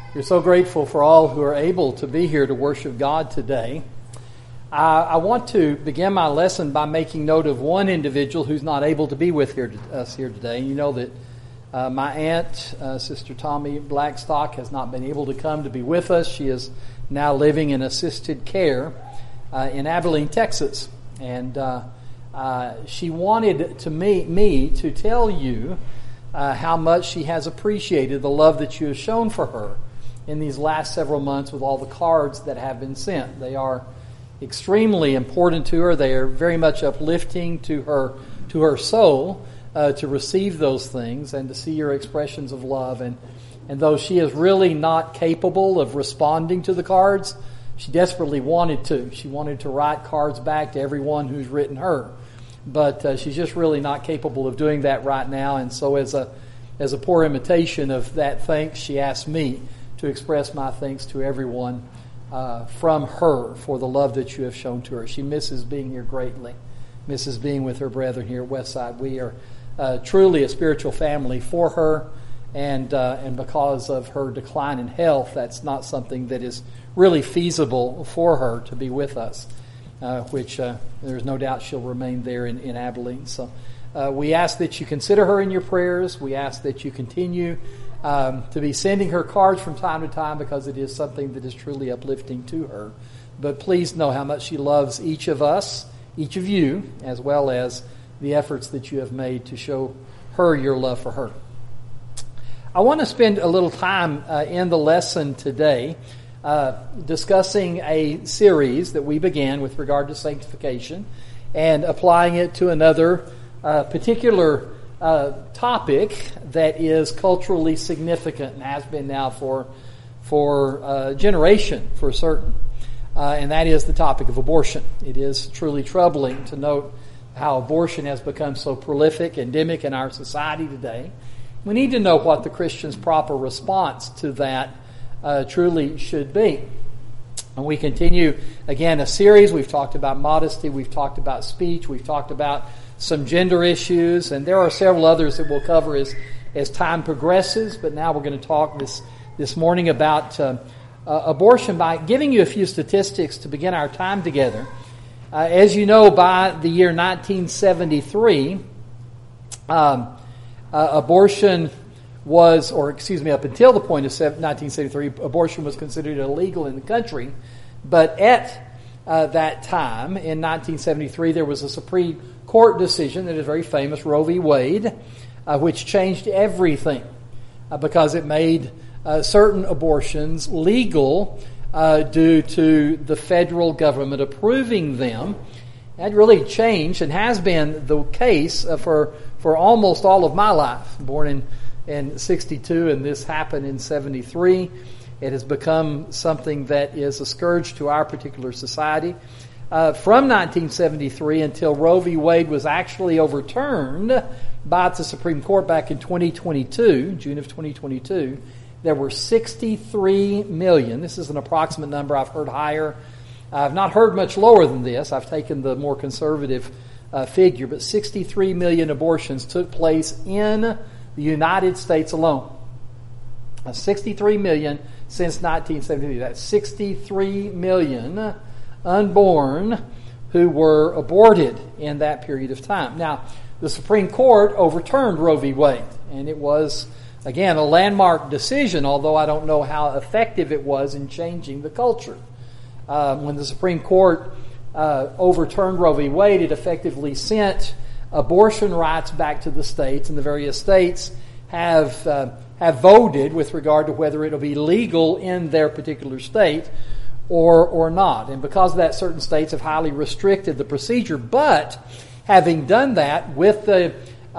We're so grateful for all who are able to be here to worship God today. I want to begin my lesson by making note of one individual who's not able to be with us here today. You know that my aunt, Sister Tommy Blackstock, has not been able to come to be with us. She is now living in assisted care in Abilene, Texas. And she wanted me to tell you how much she has appreciated the love that you have shown for her in these last several months with all the cards that have been sent. They are extremely important to her. They are very much uplifting to her soul to receive those things and to see your expressions of love. And though she is really not capable of responding to the cards, she desperately wanted to. She wanted to write cards back to everyone who's written her. But she's just really not capable of doing that right now. And so as a poor imitation of that thanks, she asked me to express my thanks to everyone from her for the love that you have shown to her. She misses being here greatly, misses being with her brethren here at Westside. We are truly a spiritual family for her, and because of her decline in health, that's not something that is really feasible for her to be with us, which there's no doubt she'll remain there in Abilene. So we ask that you consider her in your prayers. We ask that you continue to be sending her cards from time to time, because it is something that is truly uplifting to her. But please know how much she loves each of us, each of you, as well as the efforts that you have made to show her your love for her. I want to spend a little time in the lesson today discussing a series that we began with regard to sanctification and applying it to another particular topic that is culturally significant and has been now for a generation for certain, and that is the topic of abortion. It is truly troubling to note how abortion has become so prolific, endemic in our society today. We need to know what the Christian's proper response to that truly should be. And we continue, again, a series. We've talked about modesty, we've talked about speech, we've talked about some gender issues, and there are several others that we'll cover as time progresses. But now we're going to talk this morning about abortion by giving you a few statistics to begin our time together. As you know, by the year 1973, abortion was, up until the point of 1973, abortion was considered illegal in the country. But at that time, in 1973, there was a Supreme Court decision that is very famous, Roe v. Wade, which changed everything because it made certain abortions legal due to the federal government approving them. That really changed and has been the case for almost all of my life. Born in 62, and this happened in 73. It has become something that is a scourge to our particular society. From 1973 until Roe v. Wade was actually overturned by the Supreme Court back in 2022, June of 2022, there were 63 million. This is an approximate number. I've heard higher. I've not heard much lower than this. I've taken the more conservative figure, but 63 million abortions took place in the United States alone. 63 million since 1973. That's 63 million unborn who were aborted in that period of time. Now, the Supreme Court overturned Roe v. Wade, and it was, again, a landmark decision, although I don't know how effective it was in changing the culture. When the Supreme Court overturned Roe v. Wade, it effectively sent abortion rights back to the states, and the various states have voted with regard to whether it will be legal in their particular state or not. And because of that, certain states have highly restricted the procedure. But having done that, with the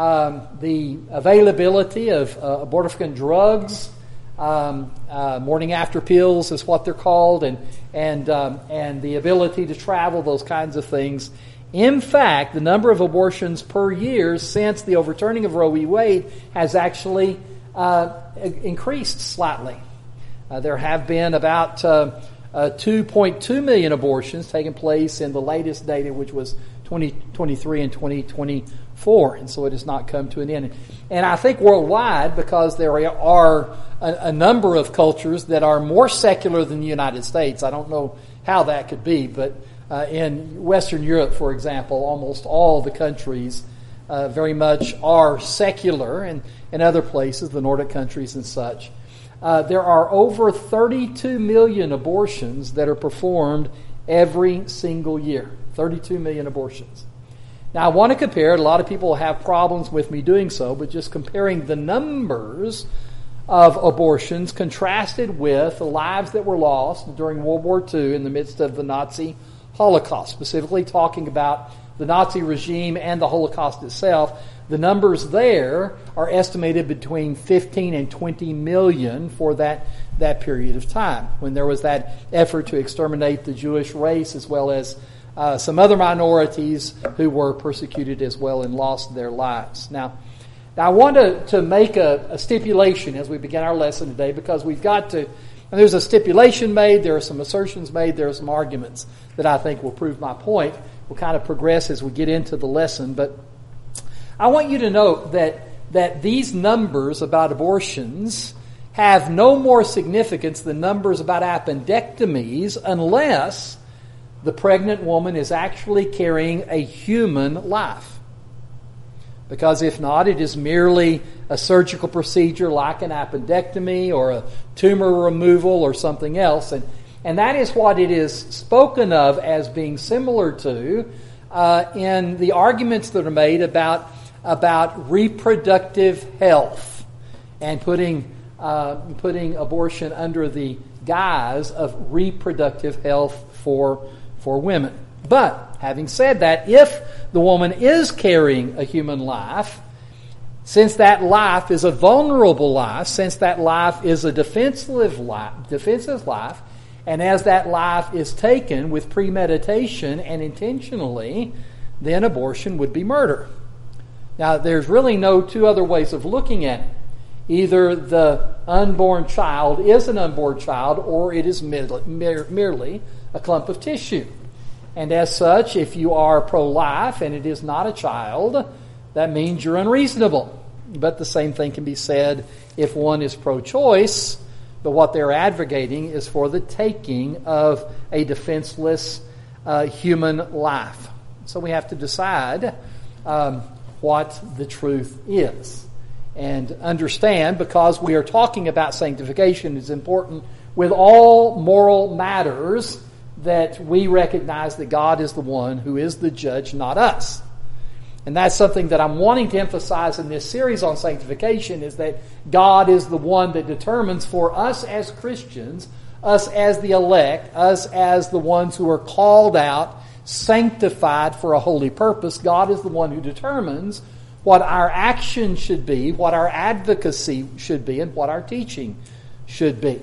availability of abortifacient drugs, morning after pills is what they're called, and the ability to travel, those kinds of things. In fact, the number of abortions per year since the overturning of Roe v. Wade has actually increased slightly. There have been about 2.2 million abortions taking place in the latest data, which was 2023 and 2024, and so it has not come to an end. And I think worldwide, because there are a number of cultures that are more secular than the United States. I don't know how that could be, but in Western Europe, for example, almost all the countries very much are secular, and in other places, the Nordic countries and such. There are over 32 million abortions that are performed every single year. 32 million abortions. Now, I want to compare it. A lot of people have problems with me doing so, but just comparing the numbers of abortions contrasted with the lives that were lost during World War II in the midst of the Nazi Holocaust, specifically talking about the Nazi regime and the Holocaust itself. The numbers there are estimated between 15 and 20 million for that period of time, when there was that effort to exterminate the Jewish race as well as some other minorities who were persecuted as well and lost their lives. Now I want to make a stipulation as we begin our lesson today, because we've got to, and there's a stipulation made, there are some assertions made, there are some arguments that I think will prove my point. We'll kind of progress as we get into the lesson, but I want you to note that these numbers about abortions have no more significance than numbers about appendectomies unless the pregnant woman is actually carrying a human life. Because if not, it is merely a surgical procedure like an appendectomy or a tumor removal or something else. And that is what it is spoken of as being similar to in the arguments that are made about reproductive health and putting abortion under the guise of reproductive health for women. But having said that, if the woman is carrying a human life, since that life is a vulnerable life, since that life is a defenseless life, and as that life is taken with premeditation and intentionally, then abortion would be murder. Now, there's really no two other ways of looking at it. Either the unborn child is an unborn child, or it is merely a clump of tissue. And as such, if you are pro-life and it is not a child, that means you're unreasonable. But the same thing can be said if one is pro-choice, but what they're advocating is for the taking of a defenseless human life. So we have to decide what the truth is. And understand, because we are talking about sanctification, it's important with all moral matters that we recognize that God is the one who is the judge, not us. And that's something that I'm wanting to emphasize in this series on sanctification, is that God is the one that determines for us as Christians, us as the elect, us as the ones who are called out, sanctified for a holy purpose. God is the one who determines what our action should be, what our advocacy should be, and what our teaching should be.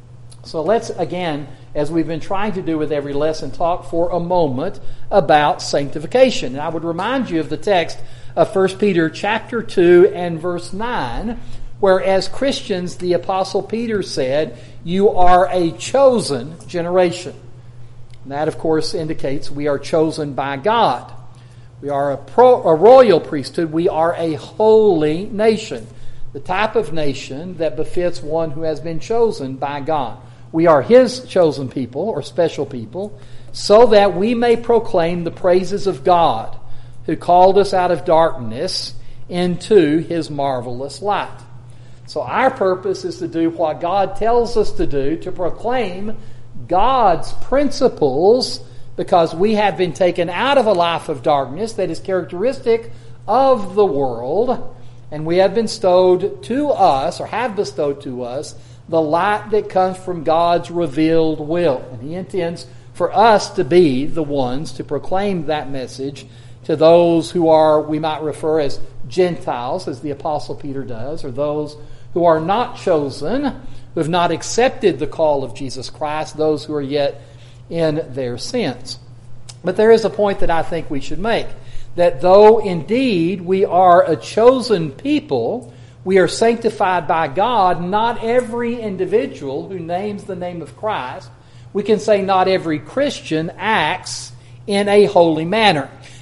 So let's, again, as we've been trying to do with every lesson, talk for a moment about sanctification. And I would remind you of the text of 1 Peter chapter 2 and verse 9, where as Christians, the Apostle Peter said, you are a chosen generation. And that, of course, indicates we are chosen by God. We are a royal priesthood. We are a holy nation, the type of nation that befits one who has been chosen by God. We are His chosen people, or special people, so that we may proclaim the praises of God, who called us out of darkness into His marvelous light. So our purpose is to do what God tells us to do, to proclaim God's principles, because we have been taken out of a life of darkness that is characteristic of the world, and we have bestowed to us, or have bestowed to us, the light that comes from God's revealed will. And He intends for us to be the ones to proclaim that message to those who are, we might refer as Gentiles, as the Apostle Peter does, or those who are not chosen, who have not accepted the call of Jesus Christ, those who are yet in their sins. But there is a point that I think we should make, that though indeed we are a chosen people, we are sanctified by God, not every individual who names the name of Christ, we can say not every Christian acts in a holy manner.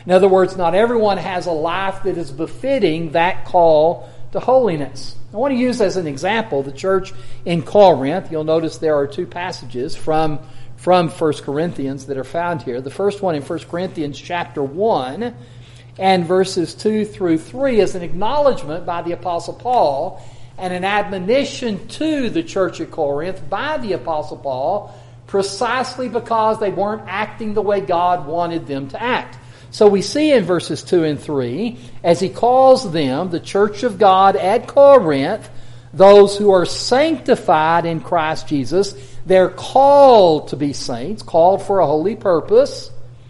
In other words, not everyone has a life that is befitting that call to holiness. I want to use as an example the church in Corinth. You'll notice there are two passages from 1 Corinthians that are found here. The first one in 1 Corinthians chapter 1 and verses 2 through 3 is an acknowledgement by the Apostle Paul and an admonition to the church at Corinth by the Apostle Paul precisely because they weren't acting the way God wanted them to act. So we see in verses 2 and 3, as he calls them, the church of God at Corinth, those who are sanctified in Christ Jesus, they're called to be saints, called for a holy purpose.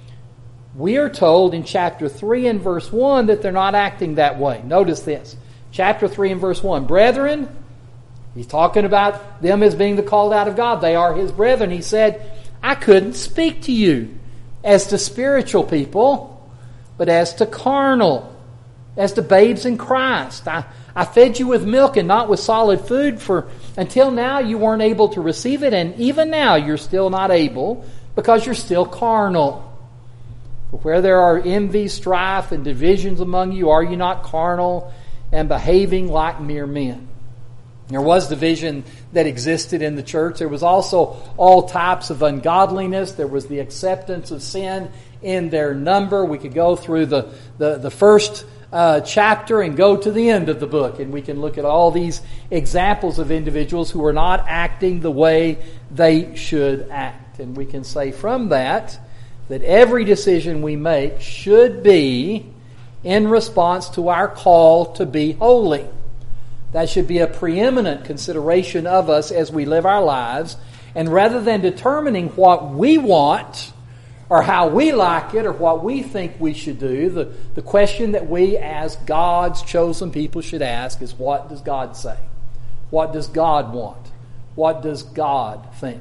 We are told in chapter 3 and verse 1 that they're not acting that way. Notice this. Chapter 3 and verse 1. Brethren, he's talking about them as being the called out of God. They are his brethren. He said, I couldn't speak to you as to spiritual people, but as to carnal, as to babes in Christ. I fed you with milk and not with solid food, for until now you weren't able to receive it, and even now you're still not able, because you're still carnal. For where there are envy, strife, and divisions among you, are you not carnal and behaving like mere men? There was division that existed in the church. There was also all types of ungodliness. There was the acceptance of sin in their number. We could go through the first chapter and go to the end of the book, and we can look at all these examples of individuals who are not acting the way they should act. And we can say from that every decision we make should be in response to our call to be holy. That should be a preeminent consideration of us as we live our lives. And rather than determining what we want or how we like it or what we think we should do, the question that we as God's chosen people should ask is, what does God say? What does God want? What does God think?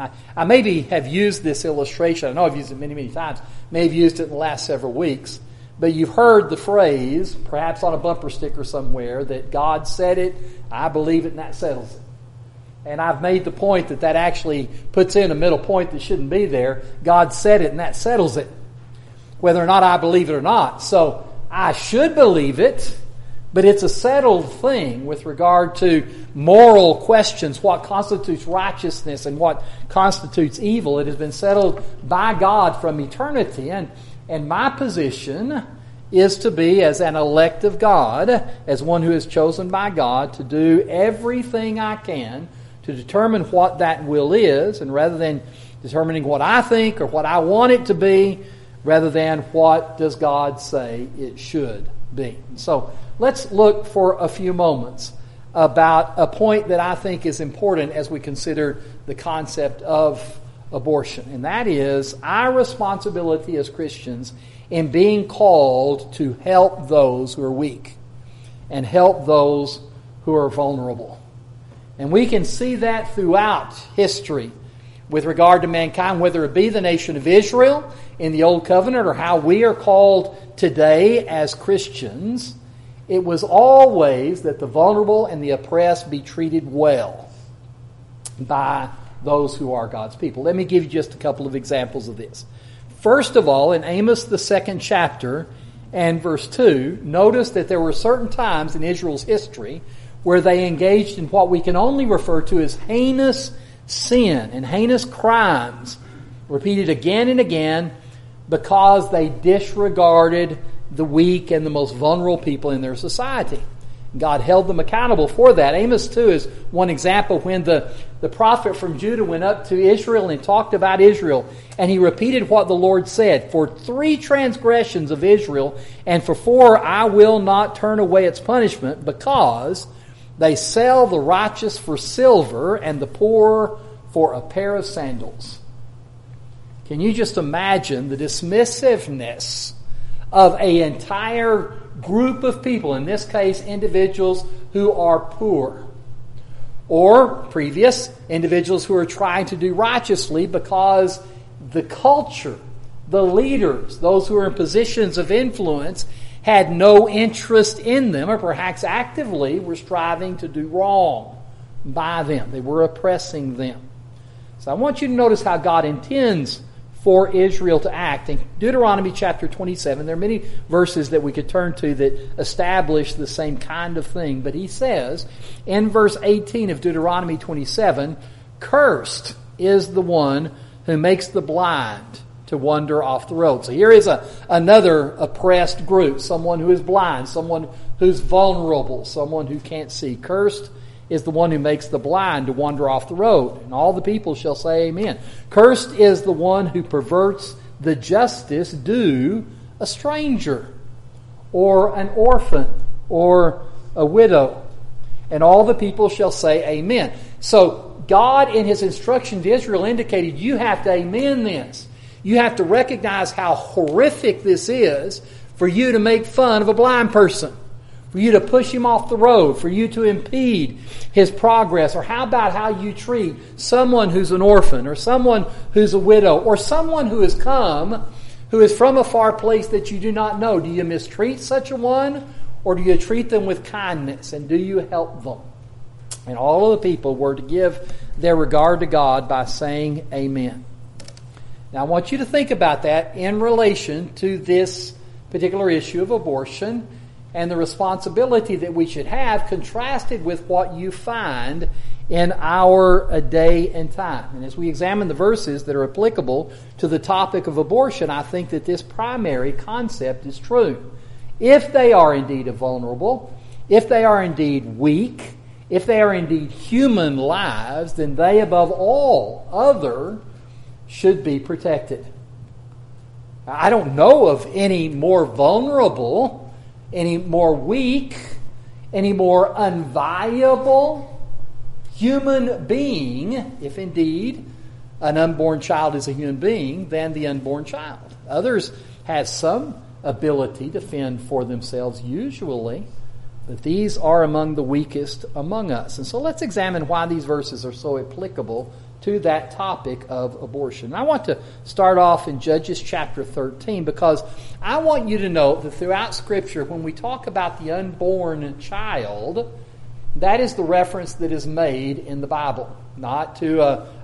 I maybe have used this illustration. I know I've used it many, many times. May have used it in the last several weeks. But you've heard the phrase, perhaps on a bumper sticker somewhere, that God said it, I believe it, and that settles it. And I've made the point that actually puts in a middle point that shouldn't be there. God said it, and that settles it, whether or not I believe it or not. So I should believe it, but it's a settled thing with regard to moral questions, what constitutes righteousness and what constitutes evil. It has been settled by God from eternity. And my position is to be, as an elect of God, as one who is chosen by God, to do everything I can to determine what that will is, and rather than determining what I think or what I want it to be, rather than what does God say it should be. So let's look for a few moments about a point that I think is important as we consider the concept of abortion. And that is our responsibility as Christians in being called to help those who are weak and help those who are vulnerable. And we can see that throughout history with regard to mankind, whether it be the nation of Israel in the Old Covenant or how we are called today as Christians. It was always that the vulnerable and the oppressed be treated well by those who are God's people. Let me give you just a couple of examples of this. First of all, in Amos, the 2nd chapter and verse 2, notice that there were certain times in Israel's history where they engaged in what we can only refer to as heinous sin and heinous crimes, repeated again and again because they disregarded the weak and the most vulnerable people in their society. God held them accountable for that. Amos 2 is one example when the prophet from Judah went up to Israel and talked about Israel, and he repeated what the Lord said. For 3 transgressions of Israel, and for 4 I will not turn away its punishment, because they sell the righteous for silver and the poor for a pair of sandals. Can you just imagine the dismissiveness of an entire group of people, in this case individuals who are poor, or previous individuals who are trying to do righteously because the culture, the leaders, those who are in positions of influence had no interest in them, or perhaps actively were striving to do wrong by them. They were oppressing them. So I want you to notice how God intends for Israel to act. In Deuteronomy chapter 27, there are many verses that we could turn to that establish the same kind of thing. But he says in verse 18 of Deuteronomy 27, "Cursed is the one who makes the blind to wander off the road." So here is another oppressed group, someone who is blind, someone who's vulnerable, someone who can't see. Cursed is the one who makes the blind to wander off the road. And all the people shall say amen. Cursed is the one who perverts the justice due a stranger, or an orphan, or a widow. And all the people shall say amen. So God in His instruction to Israel indicated you have to amen this. You have to recognize how horrific this is for you to make fun of a blind person, for you to push him off the road, for you to impede his progress. Or how about how you treat someone who's an orphan, or someone who's a widow, or someone who has come, who is from a far place that you do not know? Do you mistreat such a one, or do you treat them with kindness, and do you help them? And all of the people were to give their regard to God by saying amen. Now I want you to think about that in relation to this particular issue of abortion and the responsibility that we should have, contrasted with what you find in our day and time. And as we examine the verses that are applicable to the topic of abortion, I think that this primary concept is true. If they are indeed vulnerable, if they are indeed weak, if they are indeed human lives, then they above all other should be protected. I don't know of any more vulnerable, any more weak, any more unviable human being, if indeed an unborn child is a human being, than the unborn child. Others have some ability to fend for themselves usually, but these are among the weakest among us. And so let's examine why these verses are so applicable to that topic of abortion. I want to start off in Judges chapter 13, because I want you to note that throughout Scripture, when we talk about the unborn child, that is the reference that is made in the Bible, not to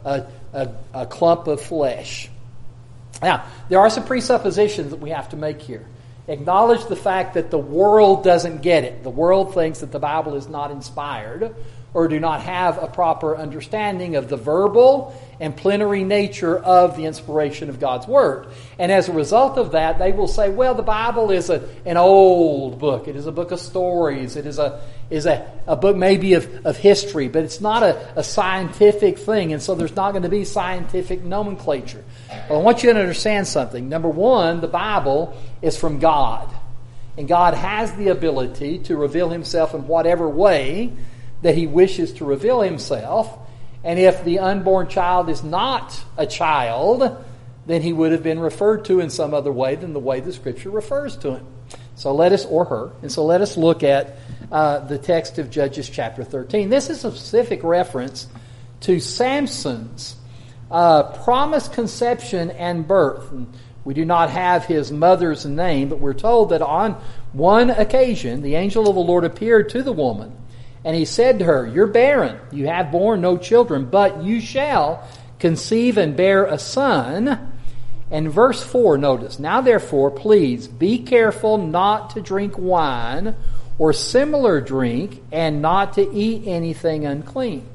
a clump of flesh. Now, there are some presuppositions that we have to make here. Acknowledge the fact that the world doesn't get it. The world thinks that the Bible is not inspired, or do not have a proper understanding of the verbal and plenary nature of the inspiration of God's Word. And as a result of that, they will say, well, the Bible is an old book. It is a book of stories. It is a book maybe of history, but it's not a scientific thing, and so there's not going to be scientific nomenclature. Well, I want you to understand something. Number one, the Bible is from God, and God has the ability to reveal Himself in whatever way that He wishes to reveal Himself. And if the unborn child is not a child, then he would have been referred to in some other way than the way the Scripture refers to him. So let us, or her, and so let us look at the text of Judges chapter 13. This is a specific reference to Samson's promised conception and birth. And we do not have his mother's name, but we're told that on one occasion the angel of the Lord appeared to the woman, and he said to her, "You're barren, you have borne no children, but you shall conceive and bear a son." And verse 4, notice, "Now therefore, please, be careful not to drink wine or similar drink, and not to eat anything unclean."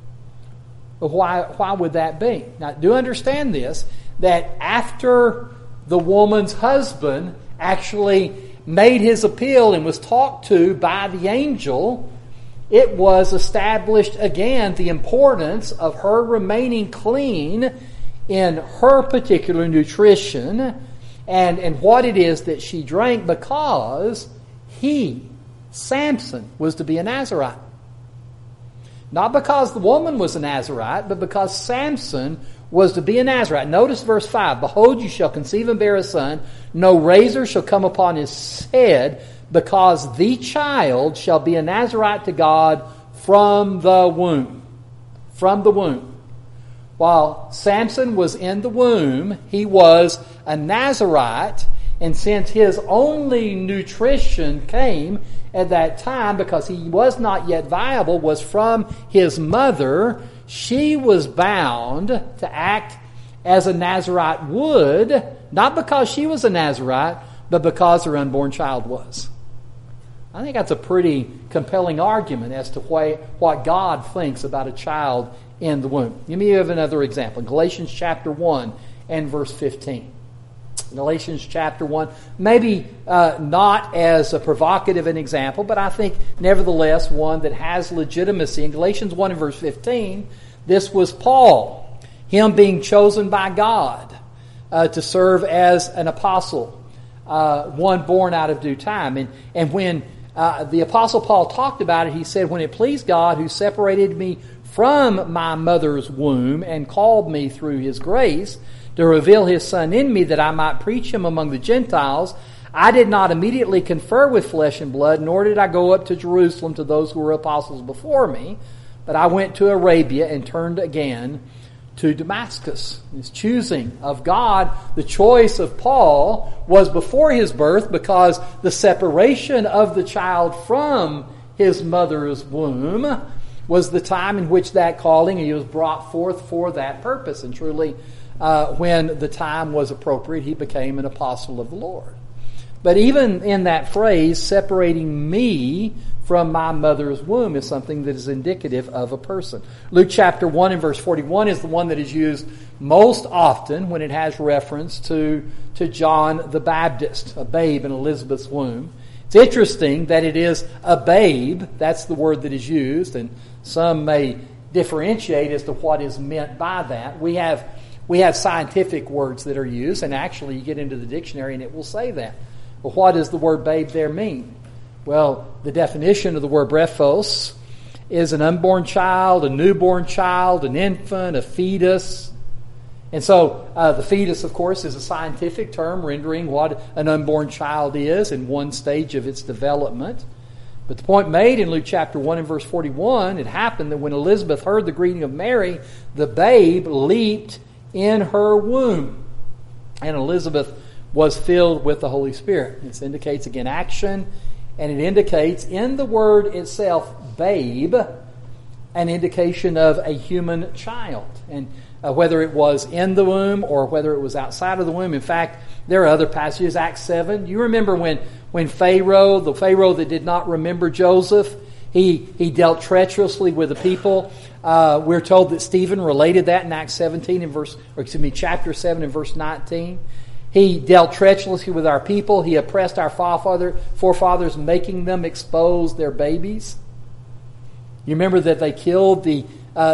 Why would that be? Now, do understand this, that after the woman's husband actually made his appeal and was talked to by the angel, it was established again the importance of her remaining clean in her particular nutrition and what it is that she drank, because he, Samson, was to be a Nazirite. Not because the woman was a Nazirite, but because Samson was to be a Nazirite. Notice verse 5, "Behold, you shall conceive and bear a son. No razor shall come upon his head, because the child shall be a Nazirite to God from the womb." From the womb. While Samson was in the womb, he was a Nazirite, and since his only nutrition came at that time, because he was not yet viable, was from his mother, she was bound to act as a Nazirite would, not because she was a Nazirite, but because her unborn child was. I think that's a pretty compelling argument as to what God thinks about a child in the womb. Let me give another example. Galatians chapter 1 and verse 15. Galatians chapter 1, maybe not as a provocative an example, but I think nevertheless one that has legitimacy. In Galatians 1 and verse 15, this was Paul, him being chosen by God to serve as an apostle, one born out of due time. And when the Apostle Paul talked about it, he said, when it pleased God who separated me from my mother's womb and called me through His grace to reveal His Son in me that I might preach Him among the Gentiles, I did not immediately confer with flesh and blood, nor did I go up to Jerusalem to those who were apostles before me, but I went to Arabia and turned again to Damascus. His choosing of God, the choice of Paul, was before his birth because the separation of the child from his mother's womb was the time in which that calling, he was brought forth for that purpose. And truly, when the time was appropriate, he became an apostle of the Lord. But even in that phrase, separating me from my mother's womb is something that is indicative of a person. Luke chapter 1 and verse 41 is the one that is used most often when it has reference to John the Baptist, a babe in Elizabeth's womb. It's interesting that it is a babe, that's the word that is used, and some may differentiate as to what is meant by that. We have scientific words that are used, and actually you get into the dictionary and it will say that. But what does the word babe there mean? Well, the definition of the word brephos is an unborn child, a newborn child, an infant, a fetus. And so the fetus, of course, is a scientific term rendering what an unborn child is in one stage of its development. But the point made in Luke chapter 1 and verse 41, it happened that when Elizabeth heard the greeting of Mary, the babe leaped in her womb. And Elizabeth was filled with the Holy Spirit. This indicates, again, action, and it indicates in the word itself, babe, an indication of a human child. And whether it was in the womb or whether it was outside of the womb. In fact, there are other passages. Acts 7, you remember when Pharaoh, the Pharaoh that did not remember Joseph, he dealt treacherously with the people. We're told that Stephen related that in Acts 17 and chapter 7 and verse 19. He dealt treacherously with our people. He oppressed our forefathers, making them expose their babies. You remember that they killed the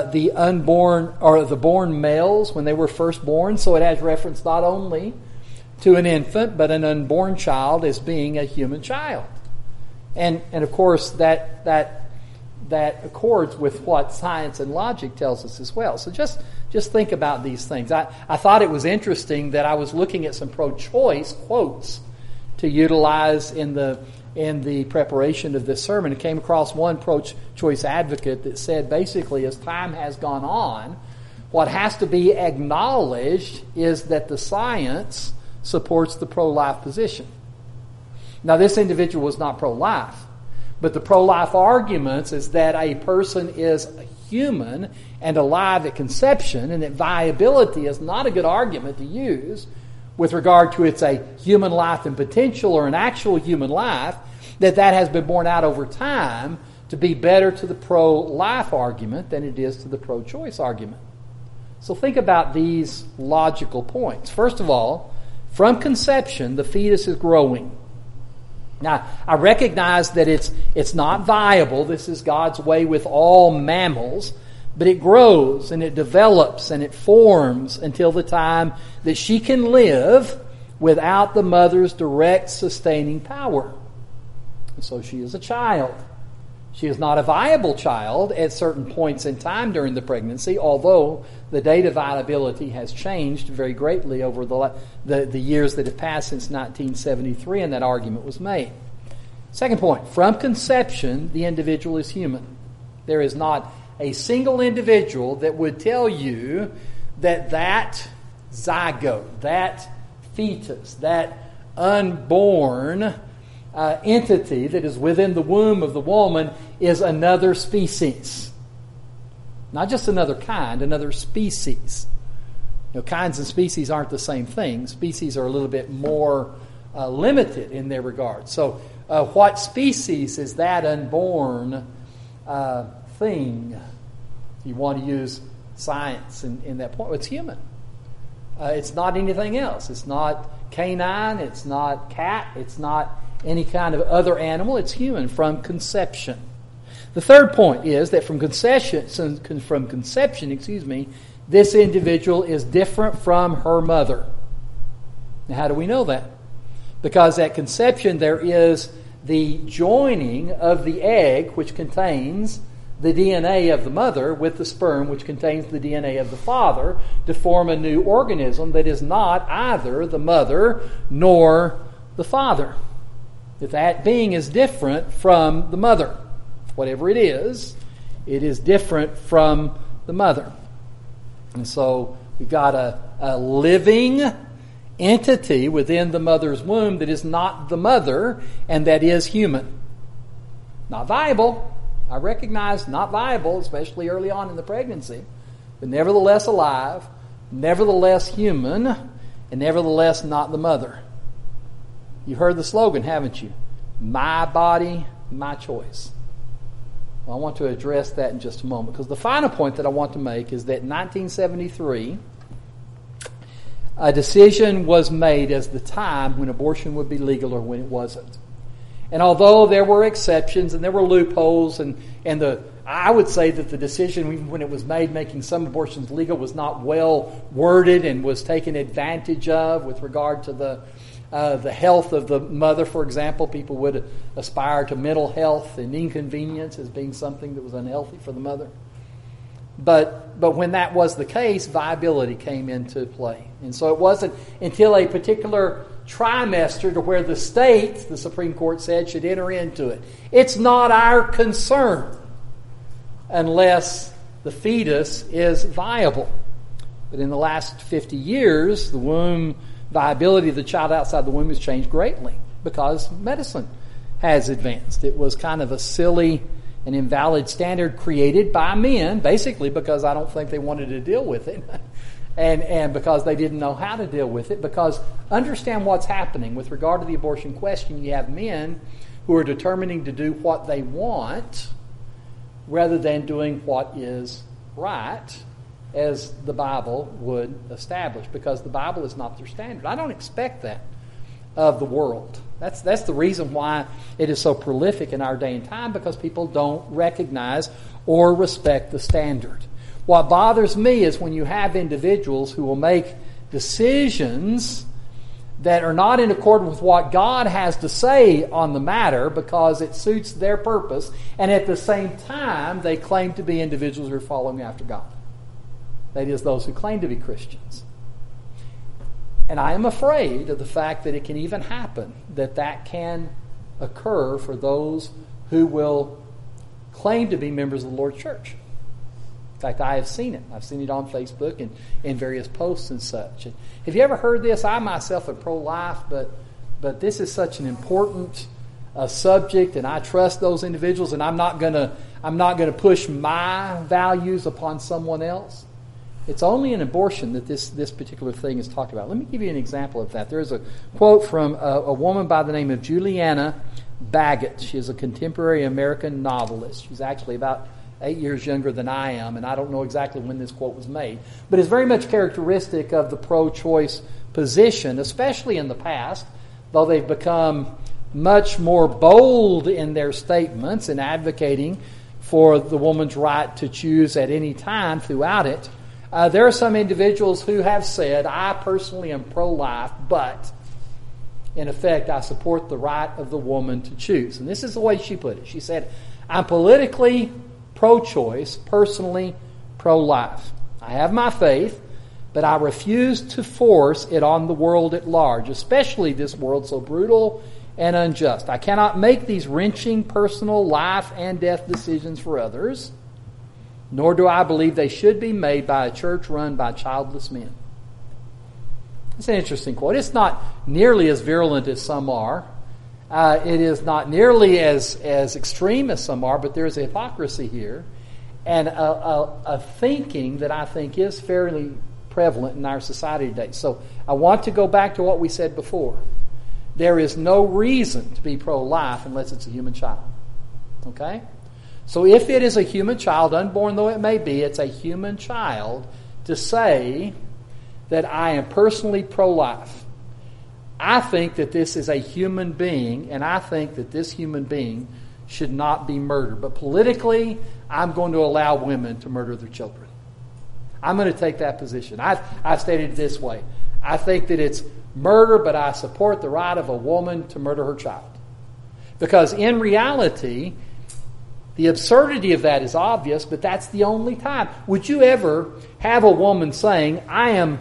unborn or the born males when they were first born. So it has reference not only to an infant, but an unborn child as being a human child. And of course that accords with what science and logic tells us as well. So just think about these things. I thought it was interesting that I was looking at some pro-choice quotes to utilize in the preparation of this sermon. I came across one pro-choice advocate that said basically as time has gone on, what has to be acknowledged is that the science supports the pro-life position. Now this individual was not pro-life, but the pro-life arguments is that a person is a human and alive at conception, and that viability is not a good argument to use with regard to it's a human life and potential or an actual human life, that has been borne out over time to be better to the pro-life argument than it is to the pro-choice argument. So think about these logical points. First of all, from conception, the fetus is growing. Now, I recognize that it's not viable. This is God's way with all mammals. But it grows and it develops and it forms until the time that she can live without the mother's direct sustaining power. And so she is a child. She is not a viable child at certain points in time during the pregnancy, although the date of viability has changed very greatly over the years that have passed since 1973, and that argument was made. Second point, from conception, the individual is human. There is not a single individual that would tell you that zygote, that fetus, that unborn entity that is within the womb of the woman is another species. Not just another kind, another species. Kinds and species aren't the same thing. Species are a little bit more limited in their regard. So what species is that unborn thing? You want to use science in that point. It's human. It's not anything else. It's not canine. It's not cat. It's not any kind of other animal. It's human from conception. The third point is that from conception, this individual is different from her mother. Now, how do we know that? Because at conception there is the joining of the egg, which contains the DNA of the mother, with the sperm, which contains the DNA of the father, to form a new organism that is not either the mother nor the father. If that being is different from the mother, whatever it is different from the mother. And so we've got a living entity within the mother's womb that is not the mother and that is human. Not viable. I recognize not viable, especially early on in the pregnancy, but nevertheless alive, nevertheless human, and nevertheless not the mother. You heard the slogan, haven't you? My body, my choice. Well, I want to address that in just a moment, because the final point that I want to make is that in 1973, a decision was made as the time when abortion would be legal or when it wasn't. And although there were exceptions and there were loopholes, I would say that the decision, even when it was made, making some abortions legal, was not well worded and was taken advantage of with regard to the health of the mother, for example. People would aspire to mental health and inconvenience as being something that was unhealthy for the mother. But when that was the case, viability came into play. And so it wasn't until a particular trimester to where the states, the Supreme Court said, should enter into it. It's not our concern unless the fetus is viable. But in the last 50 years, the womb viability of the child outside the womb has changed greatly because medicine has advanced. It was kind of a silly and invalid standard created by men, basically because I don't think they wanted to deal with it. And because they didn't know how to deal with it. Because understand what's happening. With regard to the abortion question, you have men who are determining to do what they want rather than doing what is right, as the Bible would establish. Because the Bible is not their standard. I don't expect that of the world. That's the reason why it is so prolific in our day and time, because people don't recognize or respect the standard. What bothers me is when you have individuals who will make decisions that are not in accord with what God has to say on the matter because it suits their purpose, and at the same time they claim to be individuals who are following after God. That is, those who claim to be Christians. And I am afraid of the fact that it can even happen, that can occur for those who will claim to be members of the Lord's church. In fact, I have seen it. I've seen it on Facebook and in various posts and such. And have you ever heard this? I myself am pro-life, but this is such an important subject, and I trust those individuals, and I'm not going to push my values upon someone else. It's only in abortion that this particular thing is talked about. Let me give you an example of that. There's a quote from a woman by the name of Juliana Baggett. She is a contemporary American novelist. She's actually about 8 years younger than I am, and I don't know exactly when this quote was made. But it's very much characteristic of the pro-choice position, especially in the past, though they've become much more bold in their statements in advocating for the woman's right to choose at any time throughout it. There are some individuals who have said, I personally am pro-life, but in effect I support the right of the woman to choose. And this is the way she put it. She said, I'm politically pro-choice, personally pro-life. I have my faith, but I refuse to force it on the world at large, especially this world so brutal and unjust. I cannot make these wrenching personal life and death decisions for others, nor do I believe they should be made by a church run by childless men. It's an interesting quote. It's not nearly as virulent as some are. It is not nearly as extreme as some are, but there is a hypocrisy here and a thinking that I think is fairly prevalent in our society today. So I want to go back to what we said before. There is no reason to be pro-life unless it's a human child. Okay? So if it is a human child, unborn though it may be, it's a human child to say that I am personally pro-life. I think that this is a human being, and I think that this human being should not be murdered. But politically, I'm going to allow women to murder their children. I'm going to take that position. I've stated it this way. I think that it's murder, but I support the right of a woman to murder her child. Because in reality, the absurdity of that is obvious, but that's the only time. Would you ever have a woman saying, I am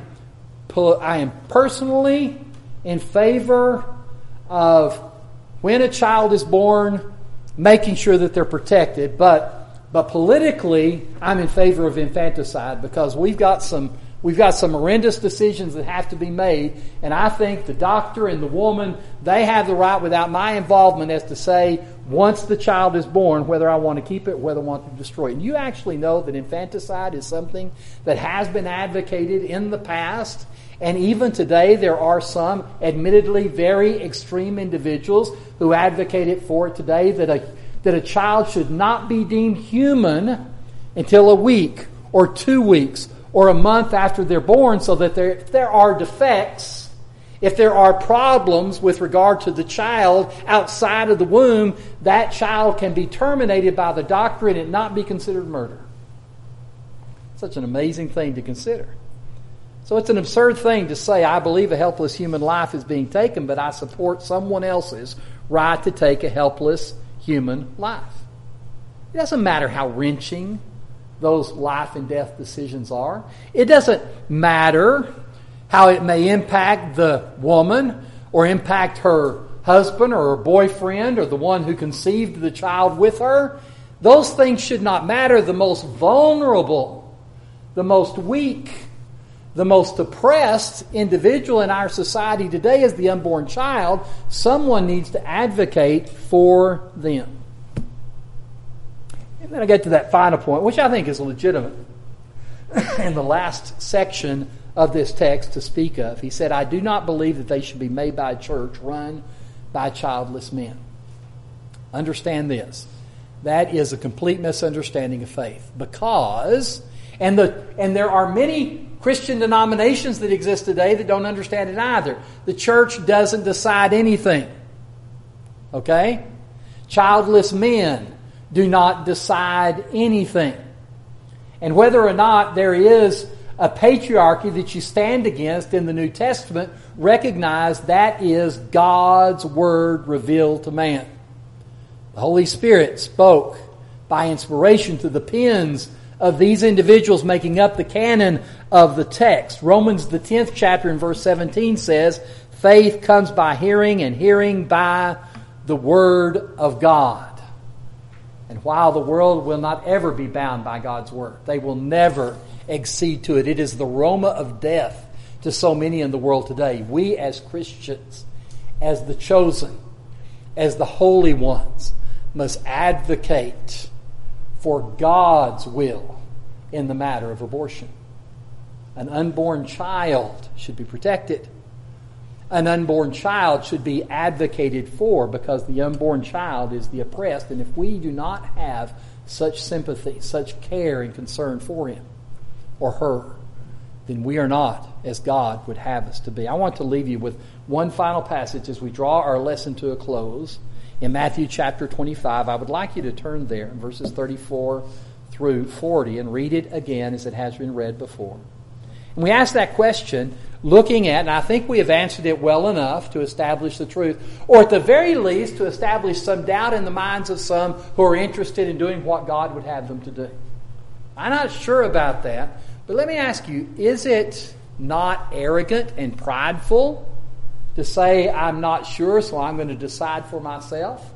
personally in favor of when a child is born, making sure that they're protected, but politically, I'm in favor of infanticide because we've got some horrendous decisions that have to be made, and I think the doctor and the woman, they have the right without my involvement as to say, once the child is born, whether I want to keep it, whether I want to destroy it. And you actually know that infanticide is something that has been advocated in the past, and even today there are some, admittedly very extreme individuals who advocate it for it today, that a child should not be deemed human until a week or 2 weeks or a month after they're born, so that if there are defects, if there are problems with regard to the child outside of the womb, that child can be terminated by the doctor and it not be considered murder. Such an amazing thing to consider. So it's an absurd thing to say, I believe a helpless human life is being taken, but I support someone else's right to take a helpless human life. It doesn't matter how wrenching those life and death decisions are. It doesn't matter how it may impact the woman or impact her husband or her boyfriend or the one who conceived the child with her. Those things should not matter. The most vulnerable, the most weak, the most oppressed individual in our society today is the unborn child. Someone needs to advocate for them. And then I get to that final point, which I think is legitimate in the last section of this text to speak of. He said, I do not believe that they should be made by a church run by childless men. Understand this. That is a complete misunderstanding of faith. Because, and there are many Christian denominations that exist today that don't understand it either. The church doesn't decide anything. Okay? Childless men do not decide anything. And whether or not there is a patriarchy that you stand against in the New Testament, recognize that is God's Word revealed to man. The Holy Spirit spoke by inspiration through the pens of these individuals making up the canon of the text. Romans, the 10th chapter in verse 17 says, faith comes by hearing, and hearing by the Word of God. And while the world will not ever be bound by God's Word, they will never accede to it. It is the aroma of death to so many in the world today. We as Christians, as the chosen, as the holy ones, must advocate for God's will in the matter of abortion. An unborn child should be protected. An unborn child should be advocated for, because the unborn child is the oppressed. And if we do not have such sympathy, such care and concern for him or her, then we are not as God would have us to be. I want to leave you with one final passage as we draw our lesson to a close. In Matthew chapter 25, I would like you to turn there in verses 34 through 40 and read it again as it has been read before. And we ask that question looking at, and I think we have answered it well enough to establish the truth, or at the very least to establish some doubt in the minds of some who are interested in doing what God would have them to do. I'm not sure about that, but let me ask you, is it not arrogant and prideful to say, I'm not sure, so I'm going to decide for myself,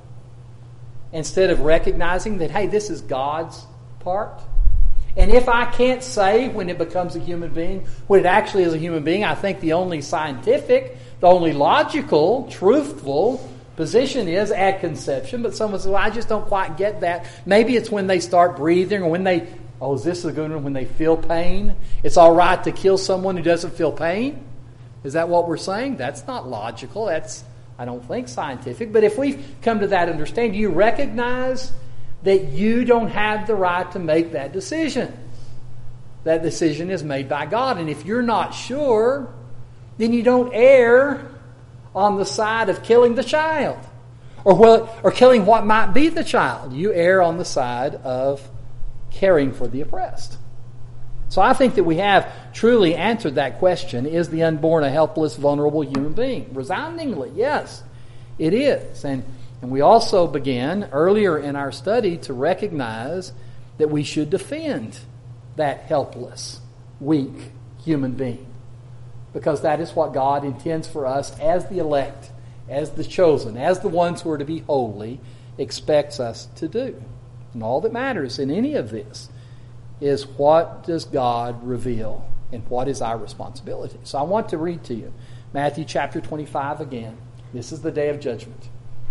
instead of recognizing that, hey, this is God's part? And if I can't say when it becomes a human being what it actually is a human being, I think the only scientific, the only logical, truthful position is at conception. But someone says, well, I just don't quite get that. Maybe it's when they start breathing or when they Oh, is this a good one when they feel pain? It's all right to kill someone who doesn't feel pain? Is that what we're saying? That's not logical. That's, I don't think, scientific. But if we've come to that understanding, you recognize that you don't have the right to make that decision. That decision is made by God. And if you're not sure, then you don't err on the side of killing the child. Or killing what might be the child. You err on the side of caring for the oppressed. So I think that we have truly answered that question. Is the unborn a helpless, vulnerable human being? Resoundingly, yes, it is. And we also began earlier in our study to recognize that we should defend that helpless, weak human being. Because that is what God intends for us as the elect, as the chosen, as the ones who are to be holy, expects us to do. And all that matters in any of this is what does God reveal and what is our responsibility. So I want to read to you Matthew chapter 25 again. This is the day of judgment.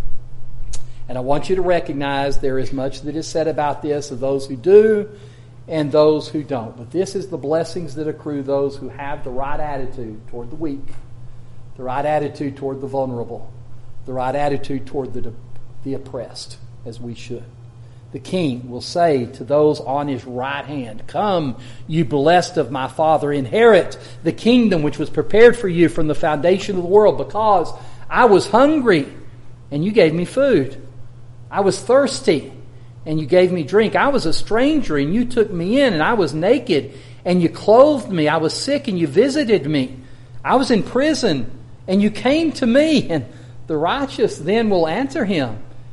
And I want you to recognize there is much that is said about this of those who do and those who don't. But this is the blessings that accrue those who have the right attitude toward the weak, the right attitude toward the vulnerable, the right attitude toward the oppressed, as we should. The king will say to those on his right hand, "Come, you blessed of my Father, inherit the kingdom which was prepared for you from the foundation of the world, because I was hungry, and you gave me food. I was thirsty, and you gave me drink. I was a stranger, and you took me in, and I was naked, and you clothed me. I was sick, and you visited me. I was in prison, and you came to me." And the righteous then will answer him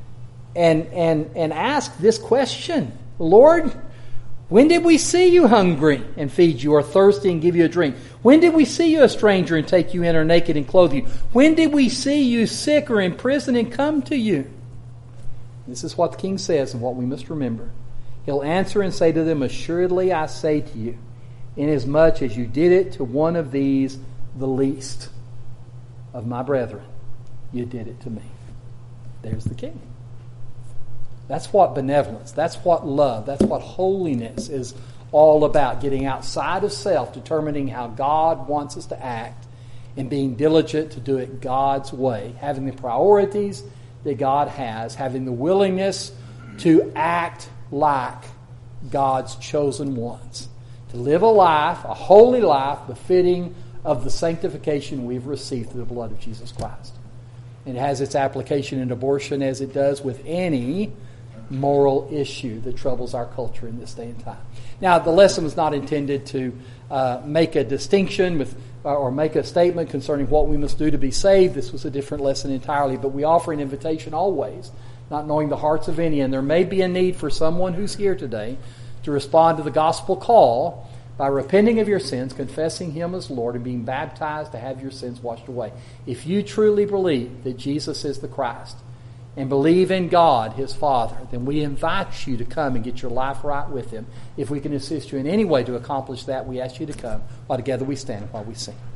and ask this question, "Lord, when did we see you hungry and feed you, or thirsty and give you a drink? When did we see you a stranger and take you in, or naked and clothe you? When did we see you sick or in prison and come to you?" This is what the king says and what we must remember. He'll answer and say to them, "Assuredly I say to you, inasmuch as you did it to one of these, the least of my brethren, you did it to me." There's the king. That's what benevolence, that's what love, that's what holiness is all about. Getting outside of self, determining how God wants us to act, and being diligent to do it God's way. Having the priorities that God has, having the willingness to act like God's chosen ones. To live a life, a holy life, befitting of the sanctification we've received through the blood of Jesus Christ. It has its application in abortion as it does with any moral issue that troubles our culture in this day and time. Now, the lesson was not intended to make a distinction with or make a statement concerning what we must do to be saved. This was a different lesson entirely, but we offer an invitation always, not knowing the hearts of any, and there may be a need for someone who's here today to respond to the gospel call by repenting of your sins, confessing Him as Lord, and being baptized to have your sins washed away. If you truly believe that Jesus is the Christ and believe in God, His Father, then we invite you to come and get your life right with Him. If we can assist you in any way to accomplish that, we ask you to come while together we stand and while we sing.